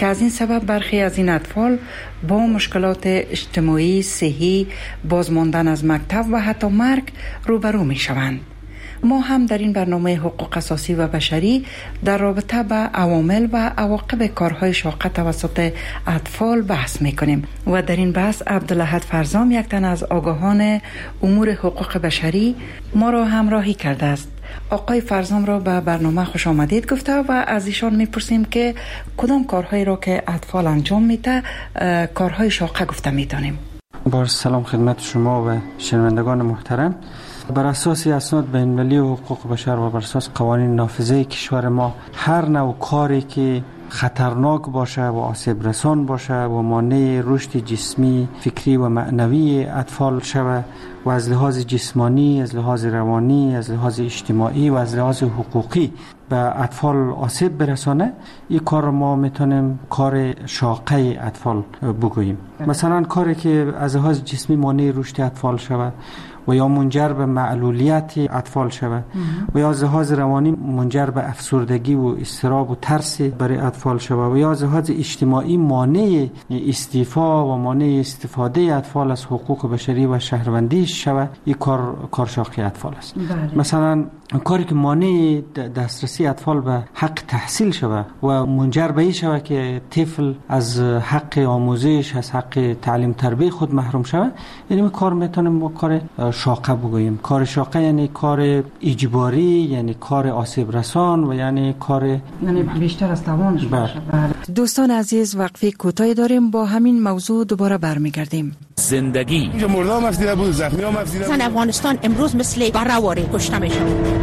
که از این سبب برخی از این اطفال با مشکلات اجتماعی، صحی، بازماندن از مکتب و حتی مرگ روبرو می شوند. ما هم در این برنامه حقوق اساسی و بشری در رابطه با عوامل و عواقب کارهای شاقه توسط اطفال بحث میکنیم و در این بحث عبدالاحد فرزام، یک تن از آگاهان امور حقوق بشری، ما را همراهی کرده است. آقای فرزام را به برنامه خوش آمدید گفته و از ایشان میپرسیم که کدام کارهایی را که اطفال انجام میده کارهای شاقه گفته میتونیم. با سلام خدمت شما و شنوندگان محترم. بر اساس اسناد بین‌المللی حقوق بشر و بر اساس قوانین نافذه کشور ما، هر نوع کاری که خطرناک باشه و آسیب رسان باشه و مانع رشد جسمی، فکری و معنوی اطفال شود و از لحاظ جسمانی، از لحاظ روانی، از لحاظ اجتماعی و از لحاظ حقوقی به اطفال آسیب برسانه، این کار ما میتونیم کار شاقه اطفال بگوییم. مثلا کاری که از لحاظ جسمی مانع رشد اطفال شود و یا منجر به معلولیت اطفال شود و یا از لحاظ روانی منجر به افسردگی و اضطراب و ترس برای اطفال شود و یا از لحاظ اجتماعی مانع استیفا و مانع استفاده اطفال از حقوق بشری و شهروندی شود، این کار شاقه اطفال است. مثلا کاری که مانع دسترسی اطفال به حق تحصیل شود و منجر به این شود که طفل از حق آموزش، از حق تعلیم تربیت خود محروم شود، یعنی کار میتونیم با کار شاقه بگوییم. کار شاقه یعنی کار اجباری، یعنی کار آسیب رسان و یعنی کار بیشتر از توانش باشه. دوستان عزیز، وقفه کوتاهی داریم، با همین موضوع دوباره برمیگردیم. زندگی اینجا مرده هم افزیده بود، زخمی هم افزیده بود. افغانستان امروز مثل برهواره کشته میشه.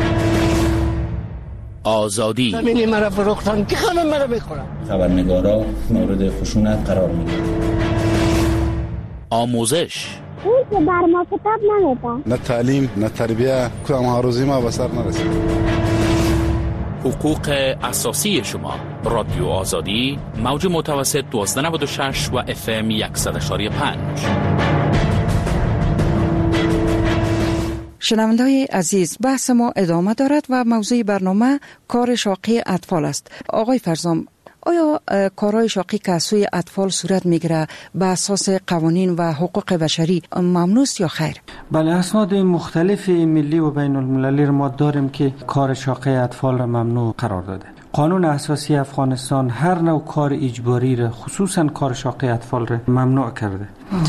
آزادی زمینی مرا فروختن که خانم مرا بخورم. خبرنگارا مورد خشونت قرار میگیرن. آموزش اون که بر ما کتاب نمیده، نه تعلیم نه تربیه، کدام هاروزی ما به سر نرسید. حقوق اساسی شما. رادیو آزادی، موج متوسط 1296 و FM 100.5. شنونده‌های عزیز، بحث ما ادامه دارد و موضوع برنامه کار شاقه اطفال است. آقای فرزام، آیا کارهای شاقی که از سوی اطفال صورت میگیره به اساس قوانین و حقوق بشری ممنوع است یا خیر؟ بله، اسناد مختلف ملی و بین المللی ما داریم که کار شاقه اطفال را ممنوع قرار داده. قانون اساسی افغانستان هر نوع کار اجباری را، خصوصا کار شاقه اطفال را ممنوع کرده.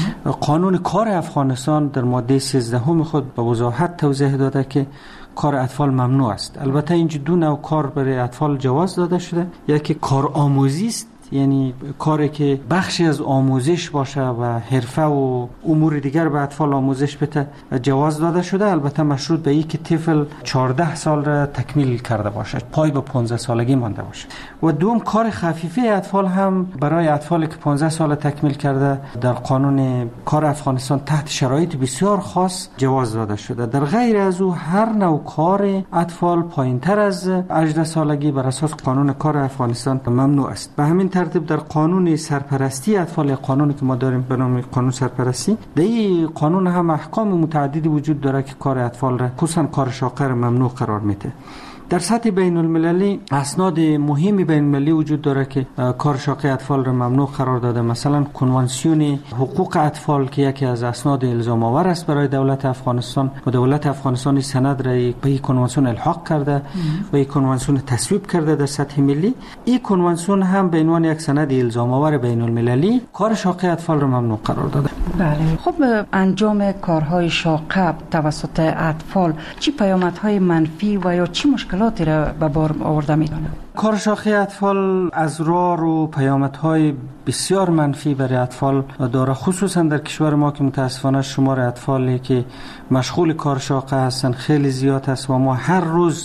قانون کار افغانستان در ماده 13 خود به وضاحت توضیح داده که کار اطفال ممنوع است. البته اینجا دو نوع کار برای اطفال جواز داده شده. یکی کار آموزی است، یعنی کاری که بخشی از آموزش باشه و حرفه و امور دیگر به اطفال آموزش بده جواز داده شده، البته مشروط به این که طفل 14 سال را تکمیل کرده باشه، پای به 15 سالگی مانده باشه. و دوم کار خفیفه اطفال هم برای اطفالی که 15 سال تکمیل کرده در قانون کار افغانستان تحت شرایط بسیار خاص جواز داده شده. در غیر از او هر نوع کار اطفال پایینتر از 18 سالگی بر اساس قانون کار افغانستان ممنوع است. به همین ترتیب در قانون سرپرستی اطفال، قانونی که ما داریم به نام قانون سرپرستی، در این قانون هم احکام متعددی وجود داره که کار اطفال را، خصوصا کار شاقه را ممنوع قرار میده. در سطح بین المللی اسناد مهمی بین المللی وجود داره که کار شاقه اطفال را ممنوع قرار داده. مثلا کنوانسیون حقوق اطفال که یکی از اسناد الزام آور است برای دولت افغانستان و دولت افغانستان سند را به این کنوانسیون الحاق کرده و این کنوانسیون تصویب کرده در سطح ملی. این کنوانسیون هم به عنوان یک سند الزام آور بین المللی کار شاقه اطفال را ممنوع قرار داده. بله، خب انجام کارهای شاقه توسط اطفال چه پیامدهای منفی و یا چه مشکلاتی را به بار آورده می‌دانه؟ کار شاقه اطفال از راه و پیامدهای بسیار منفی برای اطفال داره، خصوصا در کشور ما که متاسفانه شمار اطفالی که مشغول کار شاقه هستند خیلی زیاد است و ما هر روز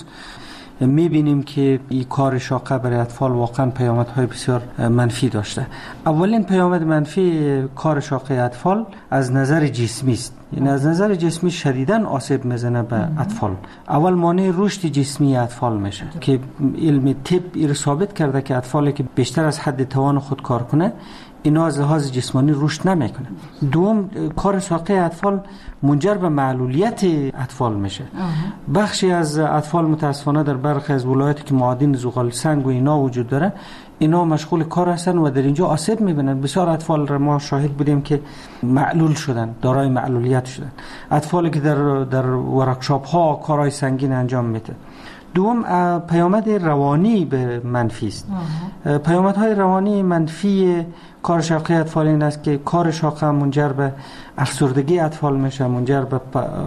میبینیم که این کار شاقه برای اطفال واقعا پیامدهای بسیار منفی داشته. اولین پیامد منفی کار شاقه اطفال از نظر جسمی است. یعنی از نظر جسمی شدیداً آسیب میزنه به اطفال. اول مانع رشد جسمی اطفال میشه که علم طب ثابت کرده که اطفالی که بیشتر از حد توان خود کار کنه، اینا از لحاظ جسمانی رشد نمیکنه. دوم، کار شاقه اطفال منجر به معلولیت اطفال میشه. بخشی از اطفال متاسفانه در برخی از ولایاتی که معادن زغال سنگ و اینا وجود داره، اینا مشغول کار هستن و در اینجا آسیب میبینن. بسیار اطفال را ما شاهد بودیم که معلول شدن، دارای معلولیت شدن، اطفالی که در ورکشاپ ها کارهای سنگین انجام میده. دوم، پیامد روانی به منفی است. پیامدهای روانی منفی کار شاقه اطفال این است که کار شاقه منجر به افسردگی اطفال میشه، منجر به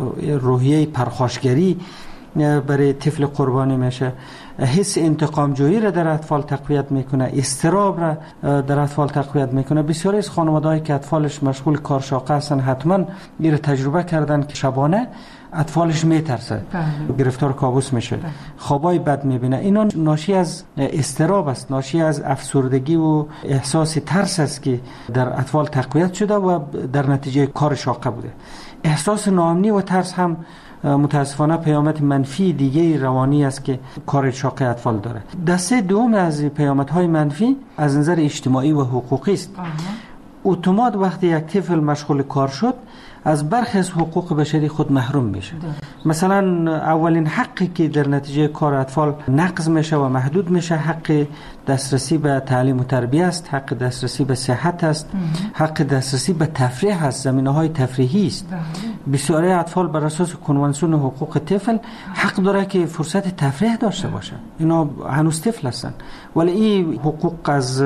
روحیه پرخاشگری برای طفل قربانی میشه، حس انتقام جویی را در اطفال تقویت میکنه، اضطراب را در اطفال تقویت میکنه. بسیاری از خانواده‌ای که اطفالش مشغول کار شاقه هستن حتما این را تجربه کردن که شبانه اطفالش میترسه، گرفتار کابوس میشه، خوابای بد میبینه. اینا ناشی از اضطراب است، ناشی از افسردگی و احساس ترس است که در اطفال تقویت شده و در نتیجه کار شاقه بوده. احساس ناامنی و ترس هم متاسفانه پیامد منفی دیگه روانی است که کار شاقه اطفال داره. دسته دوم از پیامدهای منفی از نظر اجتماعی و حقوقی است. اتومات وقتی یک طفل مشغول کار شد، از برخی از حقوق بشری خود محروم میشه. مثلا اولین حقی که در نتیجه کار اطفال نقض میشه و محدود میشه، حق دسترسی به تعلیم و تربیت است، حق دسترسی به صحت است، حق دسترسی به تفریح است، زمینه‌های تفریحی است. بسیاری اطفال بر اساس کنوانسیون حقوق طفل حق داره که فرصت تفریح داشته باشه. اینا هنوز طفل هستن ولی این حقوق از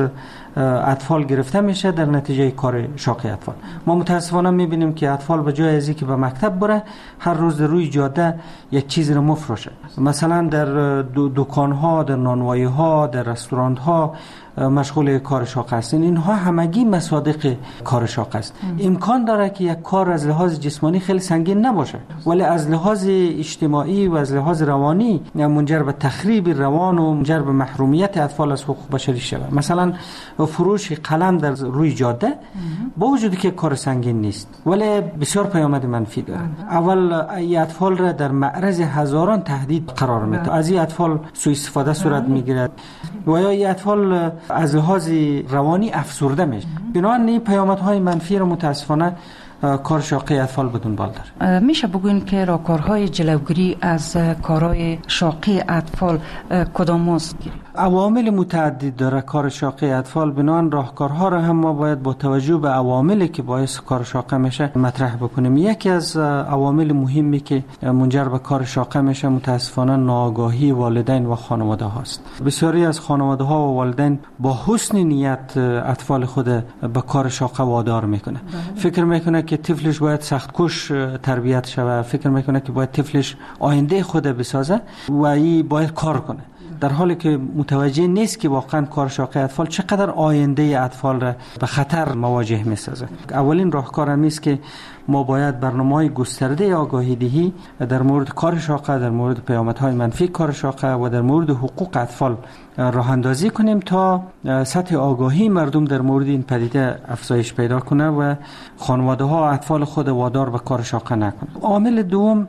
اطفال گرفته میشه در نتیجه کار شاقه اطفال. ما متاسفانه میبینیم که اطفال به جای از اینکه به مکتب بره، هر روز روی جاده یک چیز رو مفروشه. مثلا در دکان‌ها، در نانوایی‌ها، در رستوران‌ها مشغول کار شاقه هستند. اینها همگی مصادیق کار شاقه است. امکان داره که یک کار از لحاظ جسمانی خیلی سنگین نباشه ولی از لحاظ اجتماعی و از لحاظ روانی منجر به تخریب روان و منجر به محرومیت اطفال از حقوق بشری شود. مثلا فروش قلم در روی جاده با وجودی که کار سنگین نیست ولی بسیار پیامد منفی داره. اول این اطفال را در معرض هزاران تهدید قرار میده. از این اطفال سوء استفاده صورت میگیرد و یا این اطفال از لحاظ روانی افسرده میشه. بنابراین این پیامدهای منفی رو متاسفانه کار شاقه اطفال بدون بال داره. میشه بگوین که راهکارهای جلوگیری از کارهای شاقه اطفال کدام است؟ عوامل متعدد داره کار شاقه اطفال. بنابراین راهکارها را هم ما باید با توجه به عواملی که باعث کار شاقه میشه مطرح بکنیم. یکی از عوامل مهمی که منجر به کار شاقه میشه متاسفانه ناآگاهی والدین و خانواده هاست. بسیاری از خانواده ها و والدین با حسن نیت اطفال خود به کار شاقه وادار میکنه. فکر میکنه که طفلش باید سختکوش تربیت شود، فکر میکنه که باید طفلش آینده خود بسازه و این باید کار کنه، در حالی که متوجه نیست که واقعا کار شاقه اطفال چقدر آینده اطفال را به خطر مواجه میسازه. اولین راهکار هم است که ما باید برنامه‌های گسترده آگاهی دهی در مورد کار شاقه، در مورد پیامدهای منفی کار شاقه و در مورد حقوق اطفال راه اندازی کنیم تا سطح آگاهی مردم در مورد این پدیده افزایش پیدا کنه و خانواده‌ها اطفال خود وادار به کار شاقه نکنه. عامل دوم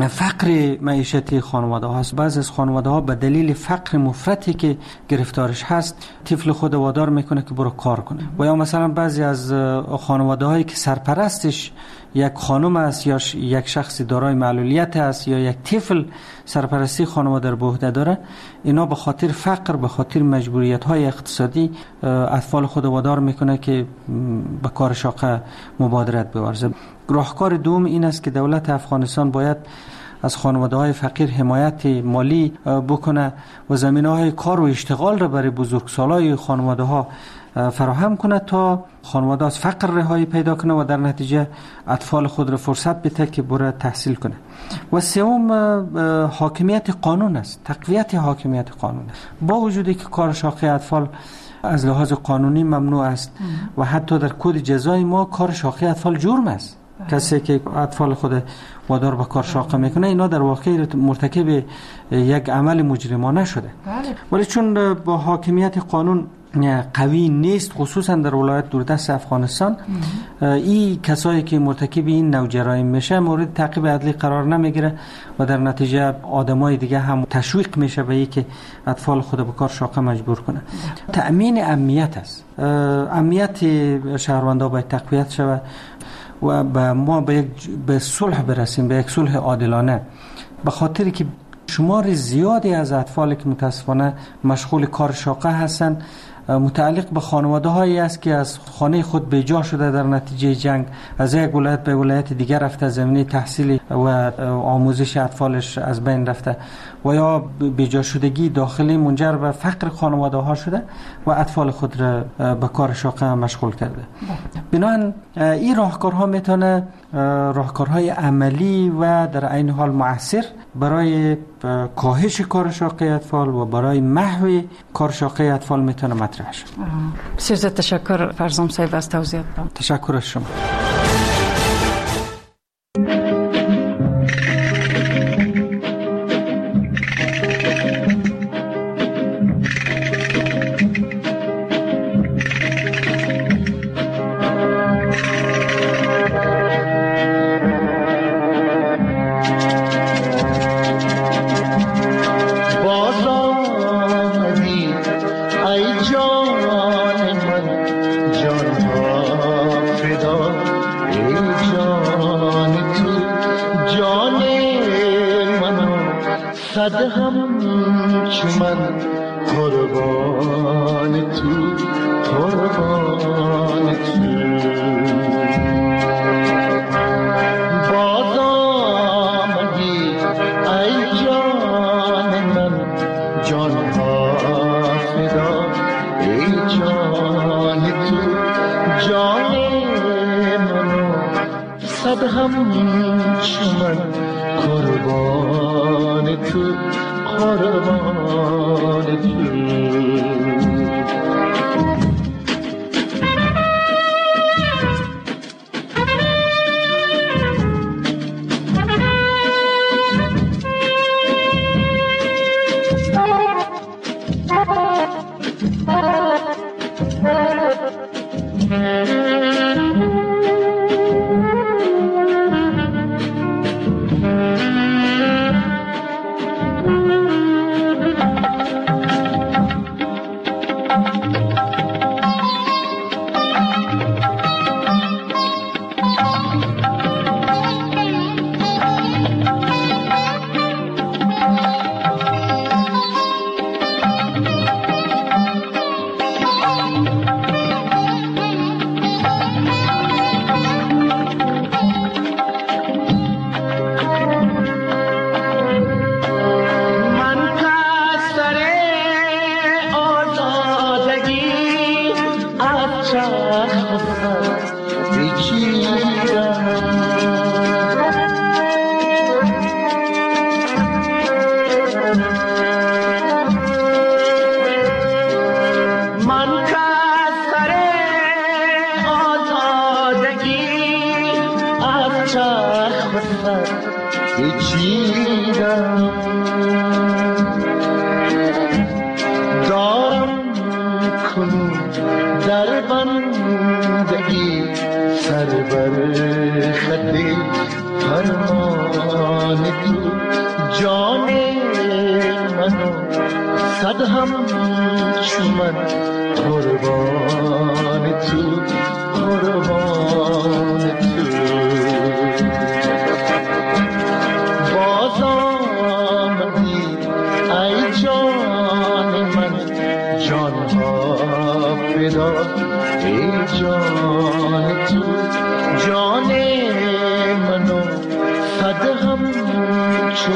فقر معیشتی خانواده هاست. بعضی از خانواده ها به دلیل فقر مفرطی که گرفتارش هست طفل خود وادار میکنه که برو کار کنه. و یا مثلا بعضی از خانواده هایی که سرپرستش یک خانم است یا یک شخص دارای معلولیت است یا یک طفل سرپرستی خانواده رو به عهده داره، اینا به خاطر فقر، به خاطر مجبوریت های اقتصادی اطفال خود وادار میکنه که به کار شاقه مبادرت بورزه. راهکار دوم این است که دولت افغانستان باید از خانواده‌های فقیر حمایت مالی بکنه و زمینه‌های کار و اشتغال را برای بزرگسالای خانواده‌ها فراهم کنه تا خانواده از فقر رهایی پیدا کنه و در نتیجه اطفال خود را فرصت بده که بره تحصیل کنه. و سوم حاکمیت قانون است، تقویت حاکمیت قانون است. با وجودی که کار شاقه اطفال از لحاظ قانونی ممنوع است و حتی در کد جزای ما کار شاقه اطفال جرم است. کسی که اطفال خود وادار به کار شاقه میکنه اینا در واقع مرتکب یک عمل مجرمانه شده. ولی چون با حاکمیت قانون قوی نیست، خصوصا در ولایت دوردست افغانستان. این کسایی که مرتکب این نوع جرایم میشه مورد تعقیب عدلی قرار نمیگیره و در نتیجه آدمای دیگه هم تشویق میشه به اینکه اطفال خود به کار شاقه مجبور کنه. تأمین امنیت است. امنیت شهروندان باید تقویت شود و ما به صلح برسیم، به یک صلح عادلانه، به خاطری که شمار زیادی از اطفالی که متاسفانه مشغول کار شاقه هستند متعلق به خانواده هایی است که از خانه خود بیجا شده در نتیجه جنگ، از یک ولایت به ولایت دیگر رفته، زمینه تحصیلی و آموزش اطفالش از بین رفته و یا بیجا شدگی داخلی منجر به فقر خانواده ها شده و اطفال خود را به کار شاقه مشغول کرده. بنابراین این راهکارها میتونه راهکارهای عملی و در عین حال مؤثر برای کاهش کار شاقه اطفال و برای محو کار شاقه اطفال میتونه مطرح شد. بسیار زیاد تشکر فرزام صاحب از توضیحاتتان. تشکر از شما.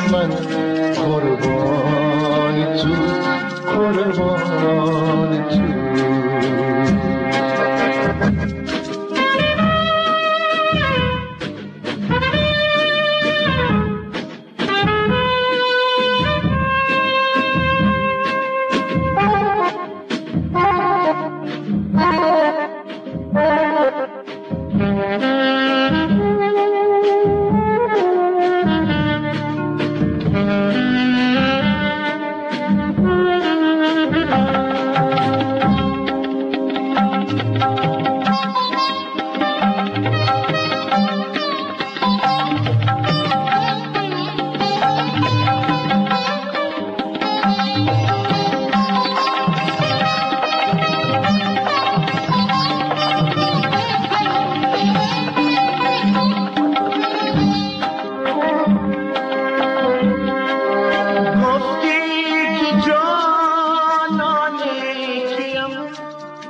قربان تو